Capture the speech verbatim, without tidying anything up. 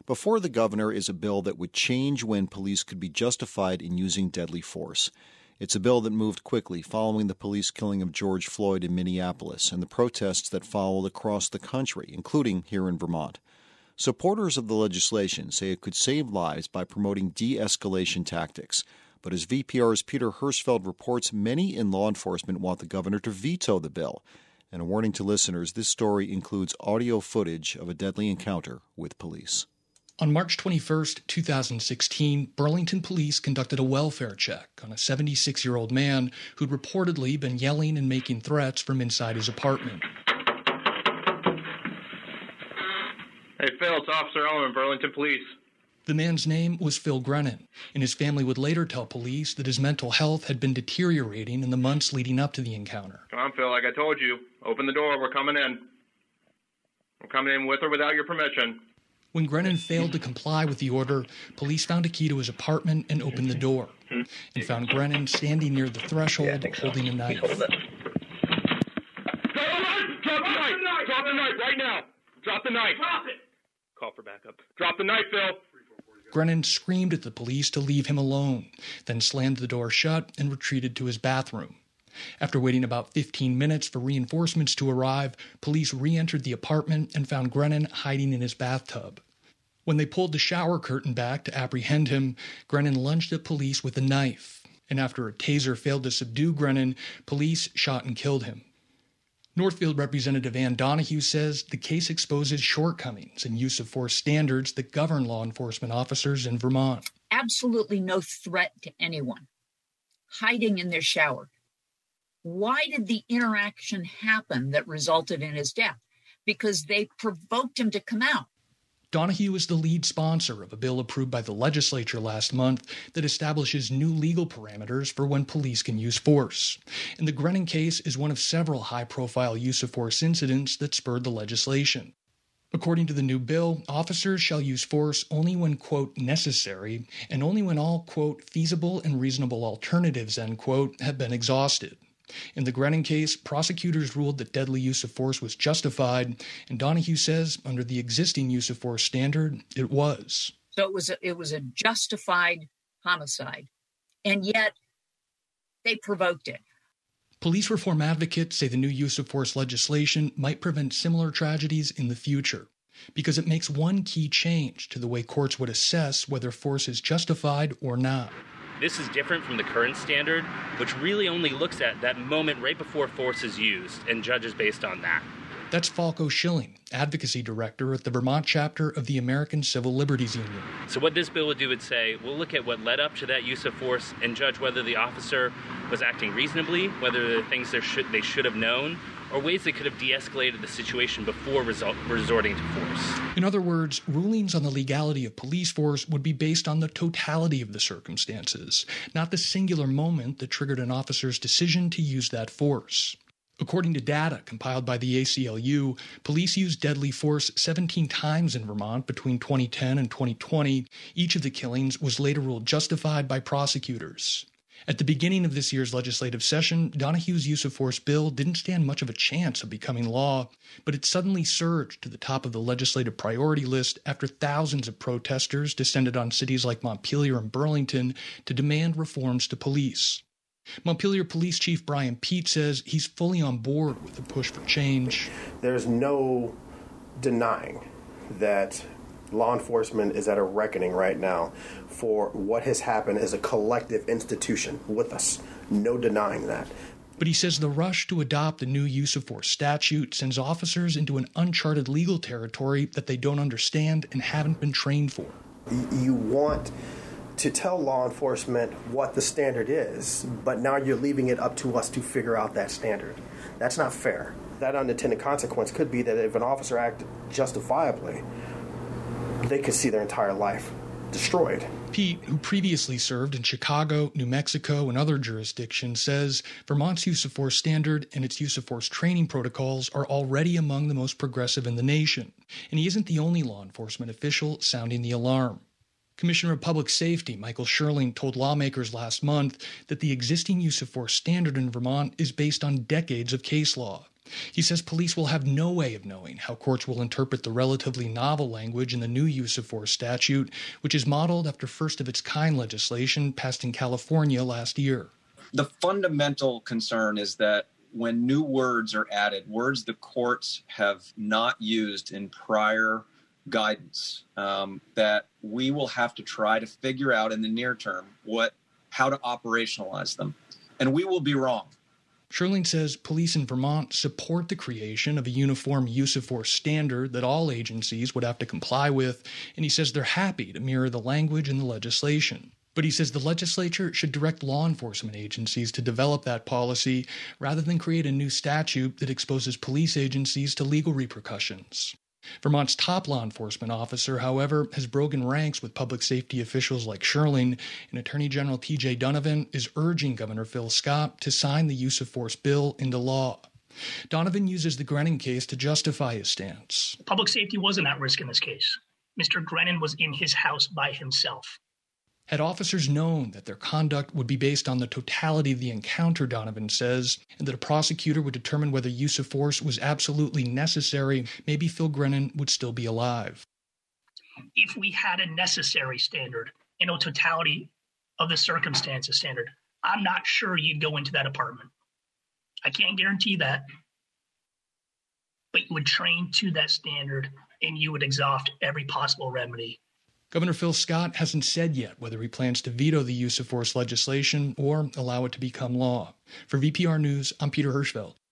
Before the governor is a bill that would change when police could be justified in using deadly force. It's a bill that moved quickly following the police killing of George Floyd in Minneapolis and the protests that followed across the country, including here in Vermont. Supporters of the legislation say it could save lives by promoting de-escalation tactics. But as V P R's Peter Hirschfeld reports, many in law enforcement want the governor to veto the bill. And a warning to listeners, this story includes audio footage of a deadly encounter with police. On March twenty-first, two thousand sixteen, Burlington police conducted a welfare check on a seventy-six-year-old man who'd reportedly been yelling and making threats from inside his apartment. Hey, Phil, it's Officer Elman, Burlington Police. The man's name was Phil Grennan, and his family would later tell police that his mental health had been deteriorating in the months leading up to the encounter. Come on, Phil, like I told you. Open the door, we're coming in. We're coming in with or without your permission. When Grennan failed to comply with the order, police found a key to his apartment and opened the door, and found Grennan standing near the threshold yeah, holding so. a knife. Hold Drop the knife! Drop the knife! Drop the knife right now! Drop the knife! Drop it! Call for backup. Drop the knife, Phil! Grennan screamed at the police to leave him alone, then slammed the door shut and retreated to his bathroom. After waiting about fifteen minutes for reinforcements to arrive, police re-entered the apartment and found Grennan hiding in his bathtub. When they pulled the shower curtain back to apprehend him, Grennan lunged at police with a knife, and after a taser failed to subdue Grennan, police shot and killed him. Northfield Representative Ann Donahue says the case exposes shortcomings in use of force standards that govern law enforcement officers in Vermont. Absolutely no threat to anyone. Hiding in their shower. Why did the interaction happen that resulted in his death? Because they provoked him to come out. Donahue is the lead sponsor of a bill approved by the legislature last month that establishes new legal parameters for when police can use force. And the Grennan case is one of several high-profile use-of-force incidents that spurred the legislation. According to the new bill, officers shall use force only when, quote, necessary, and only when all, quote, feasible and reasonable alternatives, end quote, have been exhausted. In the Grennan case, prosecutors ruled that deadly use of force was justified, and Donahue says under the existing use of force standard, it was. So it was a, it was a justified homicide, and yet they provoked it. Police reform advocates say the new use of force legislation might prevent similar tragedies in the future, because it makes one key change to the way courts would assess whether force is justified or not. This is different from the current standard, which really only looks at that moment right before force is used and judges based on that. That's Falco Schilling, advocacy director at the Vermont chapter of the American Civil Liberties Union. So what this bill would do would say, we'll look at what led up to that use of force and judge whether the officer was acting reasonably, whether there are things they should, they should have known, or ways they could have de-escalated the situation before result, resorting to force. In other words, rulings on the legality of police force would be based on the totality of the circumstances, not the singular moment that triggered an officer's decision to use that force. According to data compiled by the A C L U, police used deadly force seventeen times in Vermont between twenty ten and twenty twenty. Each of the killings was later ruled justified by prosecutors. At the beginning of this year's legislative session, Donahue's use of force bill didn't stand much of a chance of becoming law, but it suddenly surged to the top of the legislative priority list after thousands of protesters descended on cities like Montpelier and Burlington to demand reforms to police. Montpelier Police Chief Brian Peet says he's fully on board with the push for change. There's no denying that law enforcement is at a reckoning right now for what has happened as a collective institution with us. No denying that. But he says the rush to adopt the new use of force statute sends officers into an uncharted legal territory that they don't understand and haven't been trained for. You want to tell law enforcement what the standard is, but now you're leaving it up to us to figure out that standard. That's not fair. That unintended consequence could be that if an officer acted justifiably, they could see their entire life destroyed. Peet, who previously served in Chicago, New Mexico, and other jurisdictions, says Vermont's use of force standard and its use of force training protocols are already among the most progressive in the nation, and he isn't the only law enforcement official sounding the alarm. Commissioner of Public Safety Michael Sherling told lawmakers last month that the existing use of force standard in Vermont is based on decades of case law. He says police will have no way of knowing how courts will interpret the relatively novel language in the new use of force statute, which is modeled after first-of-its-kind legislation passed in California last year. The fundamental concern is that when new words are added, words the courts have not used in prior guidance, um, that we will have to try to figure out in the near term what how to operationalize them. And we will be wrong. Sherling says police in Vermont support the creation of a uniform use of force standard that all agencies would have to comply with, and he says they're happy to mirror the language in the legislation. But he says the legislature should direct law enforcement agencies to develop that policy rather than create a new statute that exposes police agencies to legal repercussions. Vermont's top law enforcement officer, however, has broken ranks with public safety officials like Sherling, and Attorney General T J Donovan is urging Governor Phil Scott to sign the use of force bill into law. Donovan uses the Grennan case to justify his stance. Public safety wasn't at risk in this case. Mister Grennan was in his house by himself. Had officers known that their conduct would be based on the totality of the encounter, Donovan says, and that a prosecutor would determine whether use of force was absolutely necessary, maybe Phil Grennan would still be alive. If we had a necessary standard and a totality of the circumstances standard, I'm not sure you'd go into that apartment. I can't guarantee that. But you would train to that standard and you would exhaust every possible remedy. Governor Phil Scott hasn't said yet whether he plans to veto the use of force legislation or allow it to become law. For V P R News, I'm Peter Hirschfeld.